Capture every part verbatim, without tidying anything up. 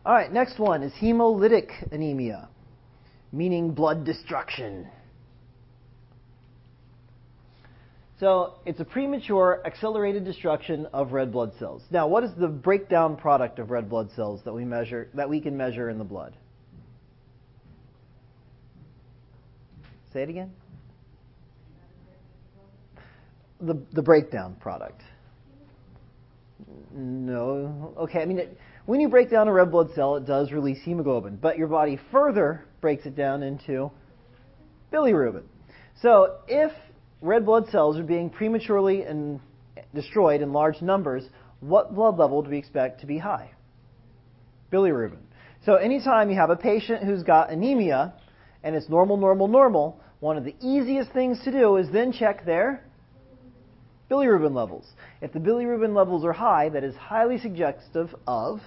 All right, next one is hemolytic anemia, meaning blood destruction. So it's a premature accelerated destruction of red blood cells. Now, what is the breakdown product of red blood cells that we measure, that we can measure in the blood? Say it again. The the breakdown product. No. Okay, I mean, it, when you break down a red blood cell, it does release hemoglobin, but your body further breaks it down into bilirubin. So if red blood cells are being prematurely and destroyed in large numbers, what blood level do we expect to be high? Bilirubin. So anytime you have a patient who's got anemia and it's normal, normal, normal, one of the easiest things to do is then check their bilirubin levels. If the bilirubin levels are high, that is highly suggestive of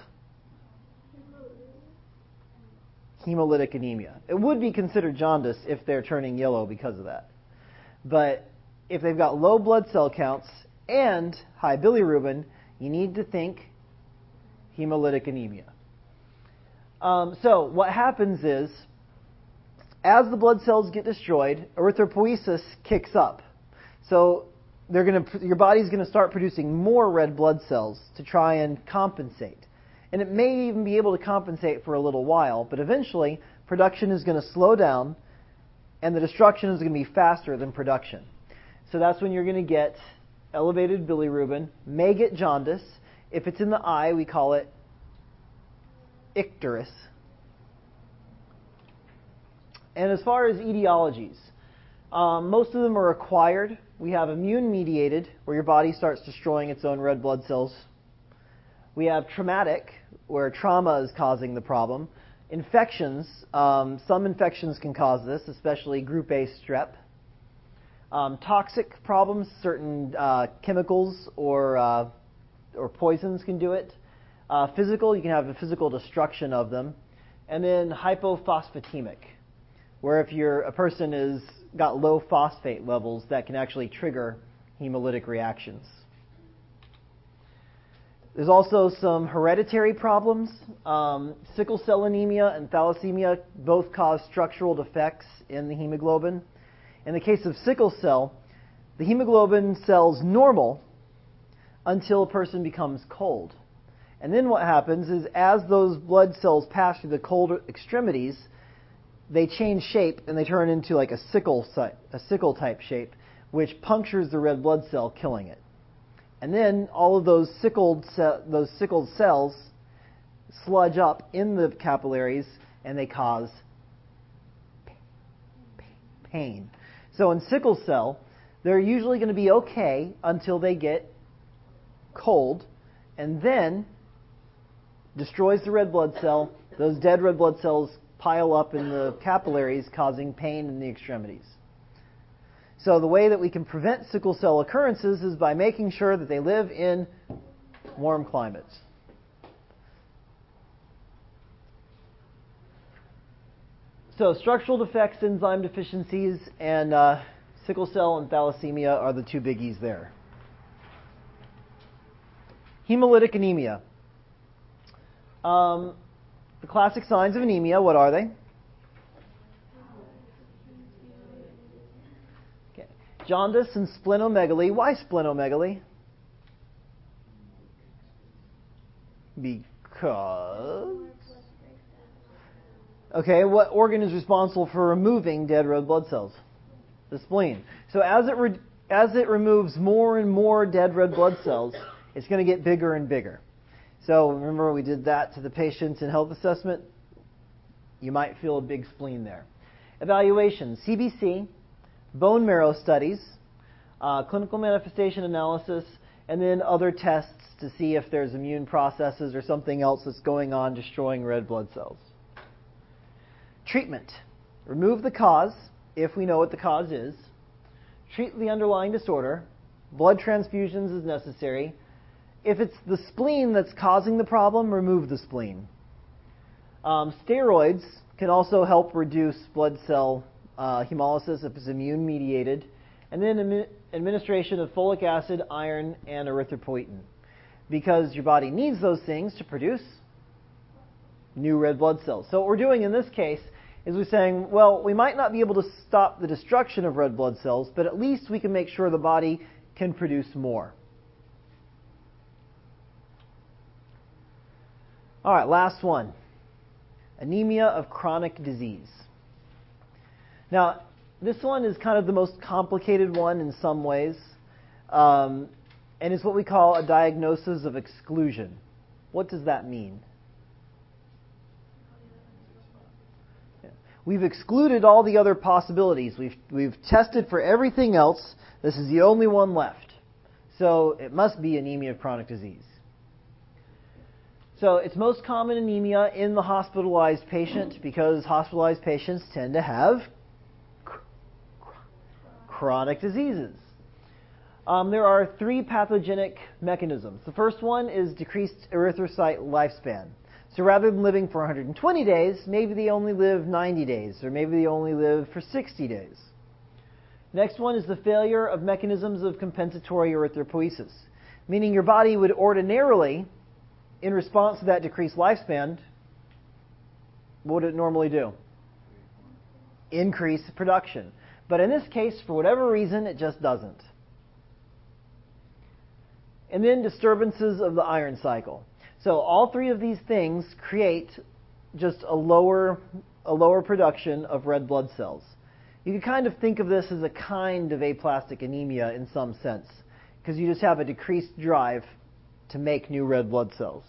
hemolytic anemia. It would be considered jaundice if they're turning yellow because of that. But if they've got low blood cell counts and high bilirubin, you need to think hemolytic anemia. Um, so what happens is, as the blood cells get destroyed, erythropoiesis kicks up. So they're going to, your body's going to start producing more red blood cells to try and compensate. And it may even be able to compensate for a little while, but eventually production is going to slow down and the destruction is going to be faster than production. So that's when you're going to get elevated bilirubin, may get jaundice. If it's in the eye, we call it icterus. And as far as etiologies, um, most of them are acquired. We have immune-mediated, where your body starts destroying its own red blood cells. We have traumatic, where trauma is causing the problem. Infections, um, some infections can cause this, especially group A strep. Um, toxic problems, certain uh, chemicals or uh, or poisons can do it. Uh, physical, you can have a physical destruction of them. And then hypophosphatemic, where if you're a person is got low phosphate levels, that can actually trigger hemolytic reactions. There's also some hereditary problems. Um, sickle cell anemia and thalassemia both cause structural defects in the hemoglobin. In the case of sickle cell, the hemoglobin cell's normal until a person becomes cold. And then what happens is, as those blood cells pass through the cold extremities, they change shape and they turn into like a sickle, a sickle type shape, which punctures the red blood cell, killing it. And then all of those sickled ce- those sickled cells sludge up in the capillaries and they cause pain. So in sickle cell, they're usually going to be okay until they get cold, and then destroys the red blood cell. Those dead red blood cells pile up in the capillaries, causing pain in the extremities. So the way that we can prevent sickle cell occurrences is by making sure that they live in warm climates. So structural defects, enzyme deficiencies, and uh, sickle cell and thalassemia are the two biggies there. Hemolytic anemia. Um, the classic signs of anemia, what are they? Okay. Jaundice and splenomegaly. Why splenomegaly? Because... Okay, what organ is responsible for removing dead red blood cells? The spleen. So as it re- as it removes more and more dead red blood cells, it's going to get bigger and bigger. So remember we did that to the patients in health assessment? You might feel a big spleen there. Evaluation, C B C, bone marrow studies, uh, clinical manifestation analysis, and then other tests to see if there's immune processes or something else that's going on destroying red blood cells. Treatment. Remove the cause, if we know what the cause is. Treat the underlying disorder. Blood transfusions is necessary. If it's the spleen that's causing the problem, remove the spleen. Um, steroids can also help reduce blood cell uh, hemolysis if it's immune-mediated. And then admi- administration of folic acid, iron, and erythropoietin. Because your body needs those things to produce new red blood cells. So what we're doing in this case is we're saying, well, we might not be able to stop the destruction of red blood cells, but at least we can make sure the body can produce more. All right, last one. Anemia of chronic disease. Now, this one is kind of the most complicated one in some ways, um, and is what we call a diagnosis of exclusion. What does that mean? Yeah. We've excluded all the other possibilities. We've, we've tested for everything else. This is the only one left. So it must be anemia of chronic disease. So it's most common anemia in the hospitalized patient because hospitalized patients tend to have chronic diseases. Um, there are three pathogenic mechanisms. The first one is decreased erythrocyte lifespan. So rather than living for one hundred twenty days, maybe they only live ninety days, or maybe they only live for sixty days. Next one is the failure of mechanisms of compensatory erythropoiesis, meaning your body would ordinarily, in response to that decreased lifespan, what would it normally do? Increase production. But in this case, for whatever reason, it just doesn't. And then disturbances of the iron cycle. So all three of these things create just a lower, a lower production of red blood cells. You can kind of think of this as a kind of aplastic anemia in some sense, because you just have a decreased drive to make new red blood cells.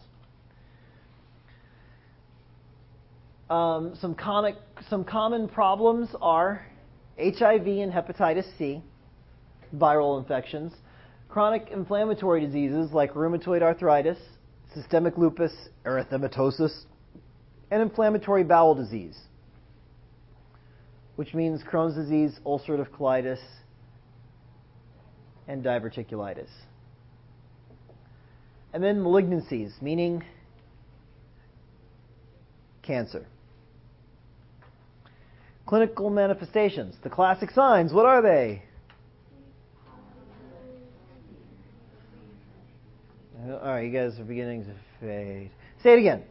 Um, some, conic, some common problems are H I V and hepatitis C, viral infections, chronic inflammatory diseases like rheumatoid arthritis, systemic lupus, erythematosus, and inflammatory bowel disease, which means Crohn's disease, ulcerative colitis, and diverticulitis. And then malignancies, meaning cancer. Clinical manifestations, the classic signs, what are they? All right, you guys are beginning to fade. Say it again.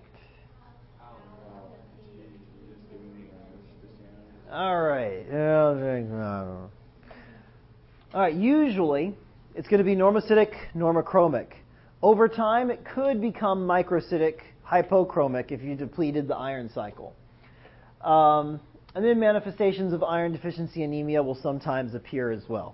All right. All right, usually it's going to be normocytic, normochromic. Over time, it could become microcytic, hypochromic if you depleted the iron cycle. Um, and then manifestations of iron deficiency anemia will sometimes appear as well.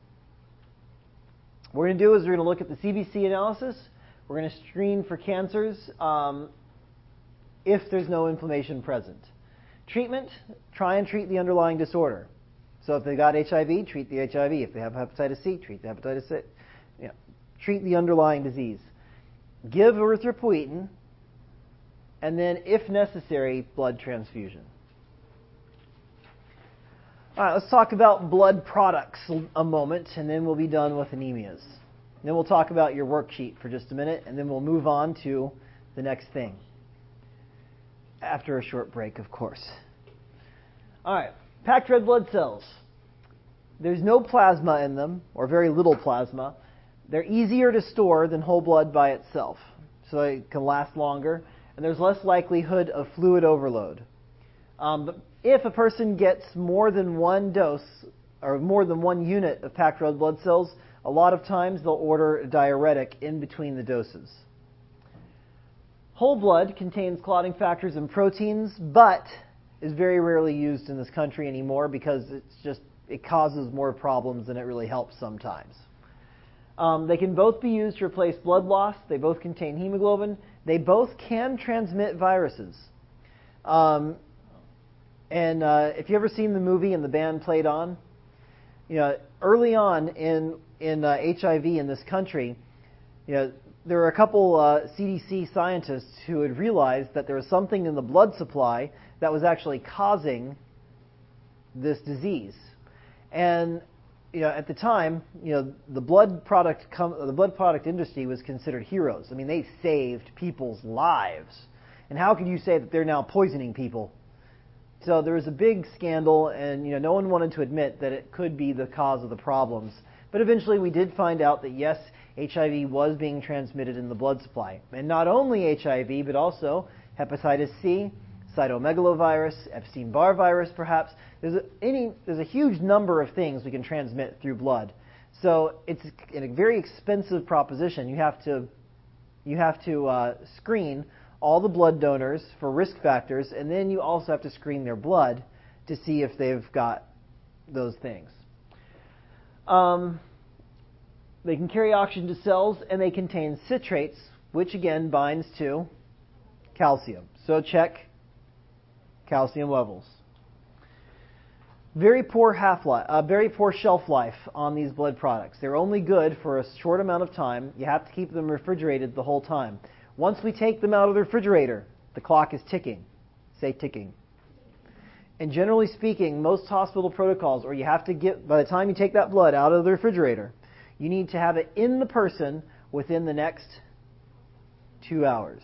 What we're going to do is we're going to look at the C B C analysis. We're going to screen for cancers um, if there's no inflammation present. Treatment, try and treat the underlying disorder. So if they got H I V, treat the H I V. If they have hepatitis C, treat the hepatitis C. You know, treat the underlying disease. Give erythropoietin, and then, if necessary, blood transfusion. All right, let's talk about blood products a moment, and then we'll be done with anemias. And then we'll talk about your worksheet for just a minute, and then we'll move on to the next thing. After a short break, of course. All right, packed red blood cells. There's no plasma in them, or very little plasma. They're easier to store than whole blood by itself, so they can last longer, and there's less likelihood of fluid overload. Um, but if a person gets more than one dose, or more than one unit of packed red blood cells, a lot of times they'll order a diuretic in between the doses. Whole blood contains clotting factors and proteins, but is very rarely used in this country anymore because it's just it causes more problems than it really helps sometimes. Um, they can both be used to replace blood loss. They both contain hemoglobin. They both can transmit viruses. Um, and uh, if you ever seen the movie and the band played on, you know, early on in in uh, H I V in this country, you know, there were a couple uh, C D C scientists who had realized that there was something in the blood supply that was actually causing this disease. And you know, at the time, you know, the blood product com- the blood product industry was considered heroes. I mean, they saved people's lives. And how can you say that they're now poisoning people? So there was a big scandal, and you know, no one wanted to admit that it could be the cause of the problems. But eventually, we did find out that yes, H I V was being transmitted in the blood supply, and not only H I V, but also Hepatitis C, cytomegalovirus, Epstein-Barr virus, perhaps. There's a, any, there's a huge number of things we can transmit through blood. So it's a very expensive proposition. You have to, you have to uh, screen all the blood donors for risk factors, and then you also have to screen their blood to see if they've got those things. Um, they can carry oxygen to cells, and they contain citrates, which again binds to calcium. So check calcium levels. Very poor half-life, uh, very poor shelf life on these blood products. They're only good for a short amount of time. You have to keep them refrigerated the whole time. Once we take them out of the refrigerator, the clock is ticking. Say ticking. And generally speaking, most hospital protocols, or you have to get, by the time you take that blood out of the refrigerator, you need to have it in the person within the next two hours.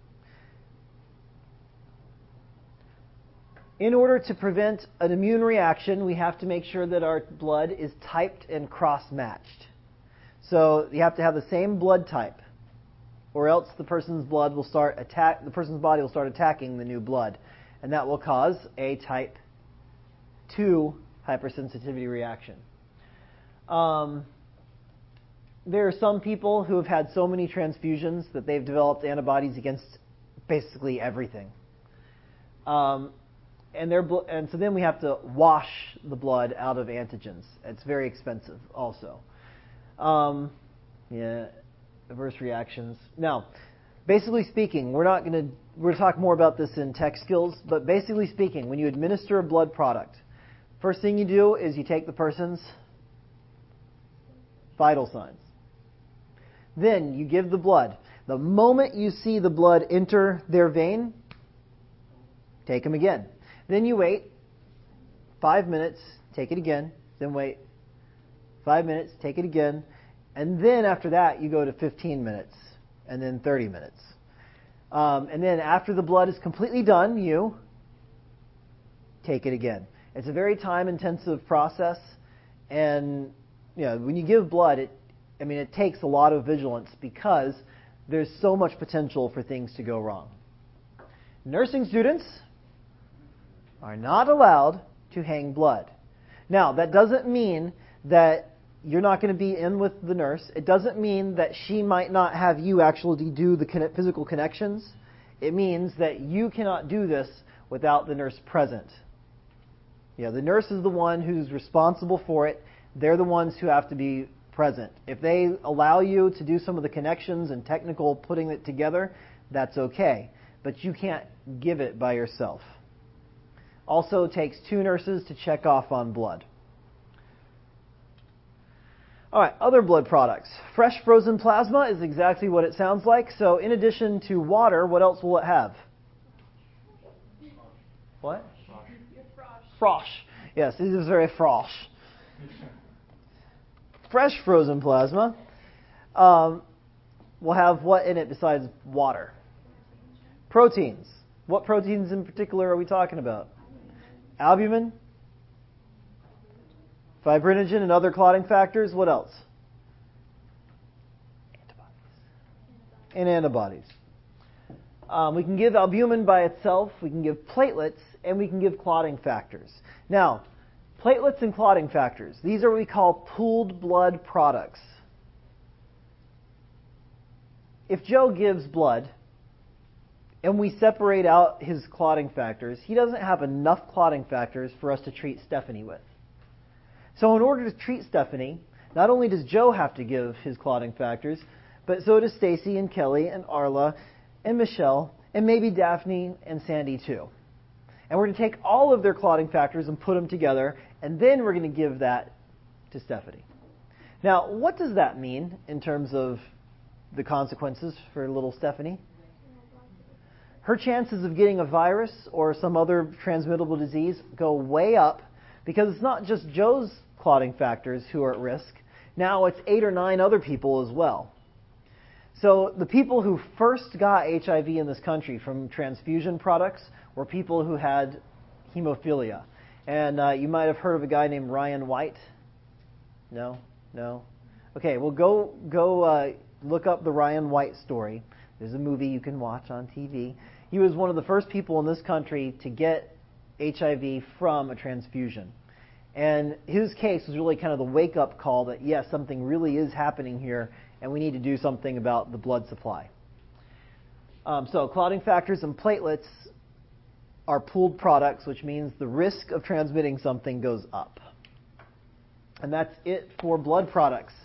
In order to prevent an immune reaction, we have to make sure that our blood is typed and cross-matched. So you have to have the same blood type, or else the person's blood will start attack. The person's body will start attacking the new blood, and that will cause a type two hypersensitivity reaction. Um, there are some people who have had so many transfusions that they've developed antibodies against basically everything. Um, And, bl- and so then we have to wash the blood out of antigens. It's very expensive also. Um, yeah, adverse reactions. Now, basically speaking, we're not going to, we're going to talk more about this in tech skills, but basically speaking, when you administer a blood product, first thing you do is you take the person's vital signs. Then you give the blood. The moment you see the blood enter their vein, take them again. Then you wait five minutes, take it again, then wait five minutes, take it again, and then after that you go to fifteen minutes, and then thirty minutes. Um, and then after the blood is completely done, you take it again. It's a very time-intensive process, and you know, when you give blood, it, I mean, it takes a lot of vigilance because there's so much potential for things to go wrong. Nursing students are not allowed to hang blood. Now, that doesn't mean that you're not going to be in with the nurse. It doesn't mean that she might not have you actually do the physical connections. It means that you cannot do this without the nurse present. Yeah, the nurse is the one who's responsible for it. They're the ones who have to be present. If they allow you to do some of the connections and technical putting it together, that's okay. But you can't give it by yourself. Also takes two nurses to check off on blood. All right, other blood products. Fresh frozen plasma is exactly what it sounds like. So in addition to water, what else will it have? What? Frosh. Yes, this is very frosh. Fresh frozen plasma um, will have what in it besides water? Proteins. What proteins in particular are we talking about? Albumin, fibrinogen, and other clotting factors. What else? Antibodies. And antibodies. Um, we can give albumin by itself, we can give platelets, and we can give clotting factors. Now, platelets and clotting factors, these are what we call pooled blood products. If Joe gives blood, and we separate out his clotting factors, he doesn't have enough clotting factors for us to treat Stephanie with. So in order to treat Stephanie, not only does Joe have to give his clotting factors, but so does Stacy and Kelly and Arla and Michelle and maybe Daphne and Sandy too. And we're going to take all of their clotting factors and put them together, and then we're going to give that to Stephanie. Now, what does that mean in terms of the consequences for little Stephanie? Her chances of getting a virus or some other transmittable disease go way up because it's not just Joe's clotting factors who are at risk. Now it's eight or nine other people as well. So the people who first got H I V in this country from transfusion products were people who had hemophilia. And uh, you might have heard of a guy named Ryan White. No? No? Okay, well go, go uh, look up the Ryan White story. There's a movie you can watch on T V. He was one of the first people in this country to get H I V from a transfusion. And his case was really kind of the wake-up call that, yes, something really is happening here, and we need to do something about the blood supply. Um, so clotting factors and platelets are pooled products, which means the risk of transmitting something goes up. And that's it for blood products.